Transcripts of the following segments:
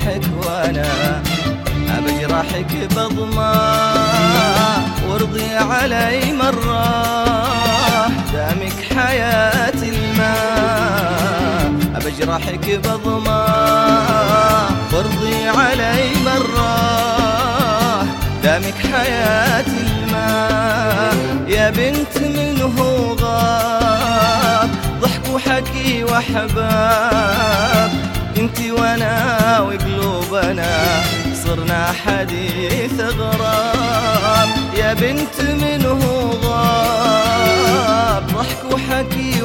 جروحك وانا بجرحك بضمه وارضي علي مرة دامك حياتي الماء بجرحك بضمه وارضي علي مرة دامك حياتي الماء يا بنت منه غاب ضحك وحكي وحباب انتي وانا وقلوبنا صرنا حديث غرام يا بنت منه غاب ضحك وحكي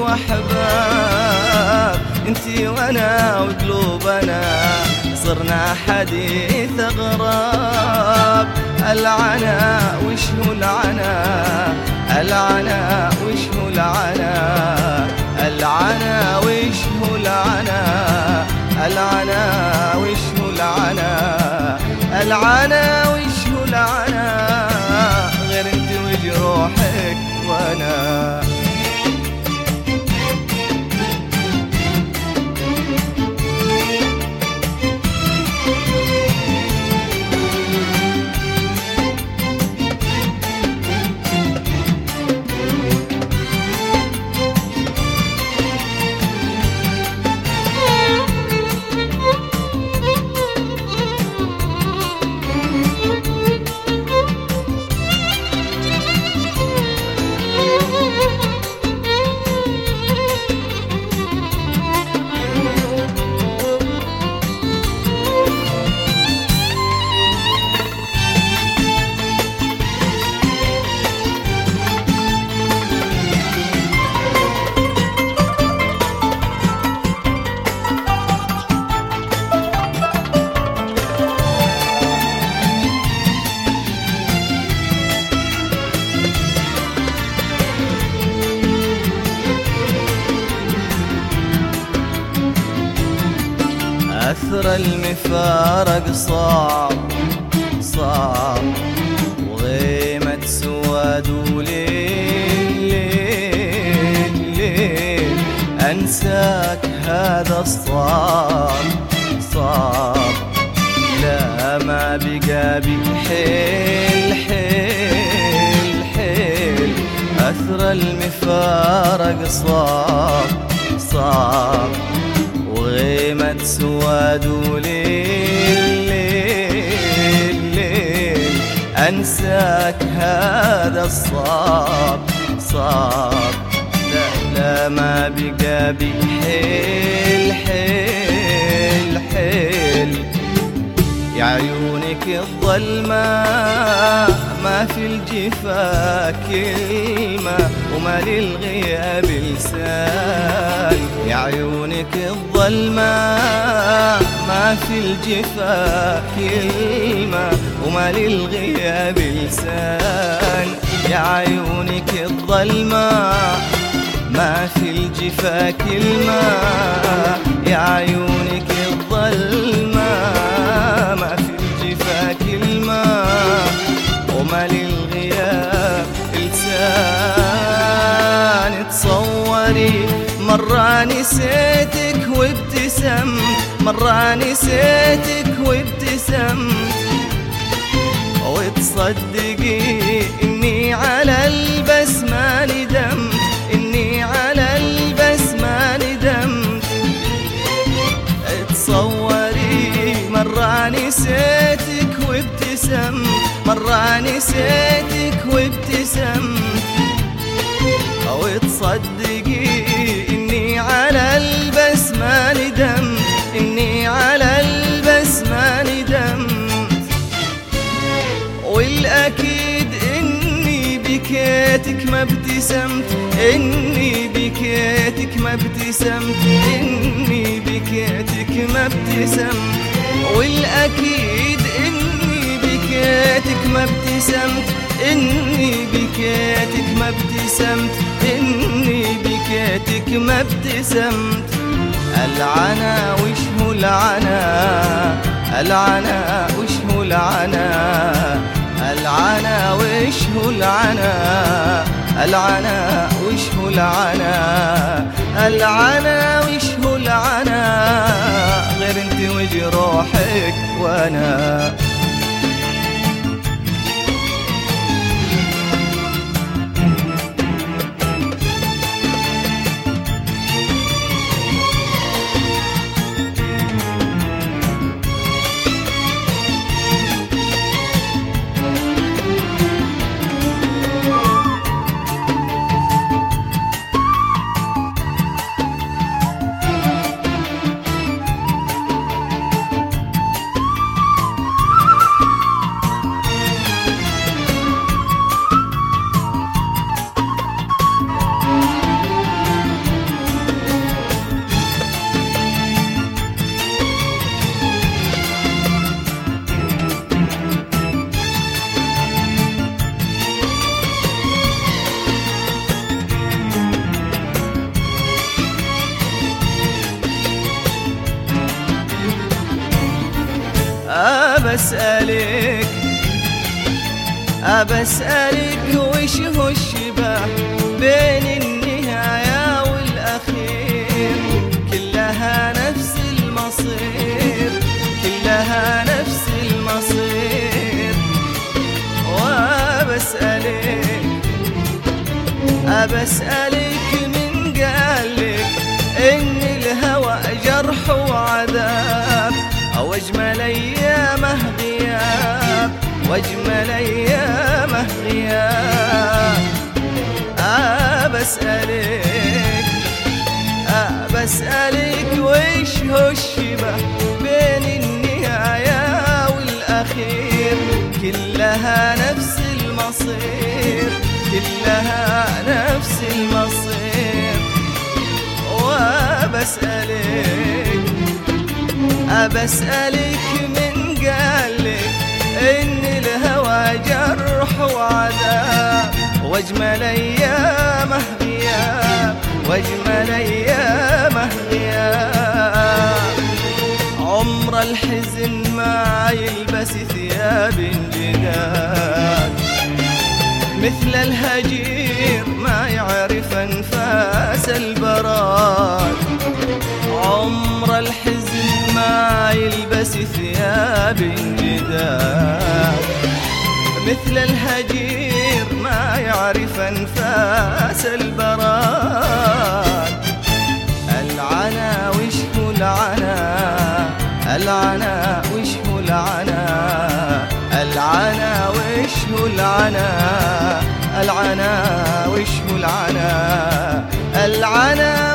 وحباب انتي وانا وقلوبنا صرنا حديث غراب العنا وش هو العنا العنا وش هو العنا العنا وش هو العنا العنا وش هو العنا العنا وش هو العنا غير انت وجروحك وانا أثر المفارق صعب صعب وغيمة سواد وليل ليل ليل أنساك هذا الصعب صعب لا ما بقى بي حيل حيل حيل أثر المفارق صعب صعب وغيمة سواد وليل ليل ليل أنساك هذا الصعب صعب لا لا ما بقى بي حيل حيل حيل يا عيونك الظلمة ما في الجفا كلمة وما للغياب لسان يا عيونك الظلمة ما في الجفا كلمة وما للغياب لسان يا عيونك الظلمة ما في الجفا كلمة يا عيونك الظلمة ما في الجفا كلمة وما للغياب لسان تصوري مرة نسيتك وابتسمت مرة نسيتك وابتسمت وتصدقي إني على البس ما ندمت إني على البس ما ندمت تصوري مرة نسيتك وابتسمت مرة نسيتك وابتسمت وتصدقي إني على البس ما ندمت إني على البس ما ندمت والأكيد إني بكيتك ما ابتسمت إني بكيتك ما ابتسمت إني بكيتك ما ابتسمت والأكيد إني بكيتك ما ابتسمت إني بكيتك ما ابتسمت إني بكيتك ما ابتسمت العنا وش هو العنا العنا وش هو العنا العنا وش هو العنا العنا وش هو العنا العنا وش هو العنا غير انت وجروحك لك وانا. أبسألك وش هو الشبه بين النهاية والأخير؟ كلها نفس المصير، كلها نفس المصير. أبسألك من قالك إن الهوى جرح وعذاب، أو أجمل أيامه غياب، واجمل ايامه غياب. أبسألك وش هو الشبه بين النهاية والأخير؟ كلها نفس المصير، كلها نفس المصير. أبسألك من قالك إن الهوى جرح وعذاب، واجمل ايامه غياب، واجمل ايامه غياب. عمر الحزن ما يلبس ثياب جداد، مثل الهجير ما يعرف انفاس البراد. عمر الحزن ما يلبس ثياب جداد، مثل الهجير ما يعرف انفاس البراد. العنا وش هو العنا؟ العنا وش هو العنا؟ العنا وش هو العنا؟ العنا وش هو العنا؟ العنا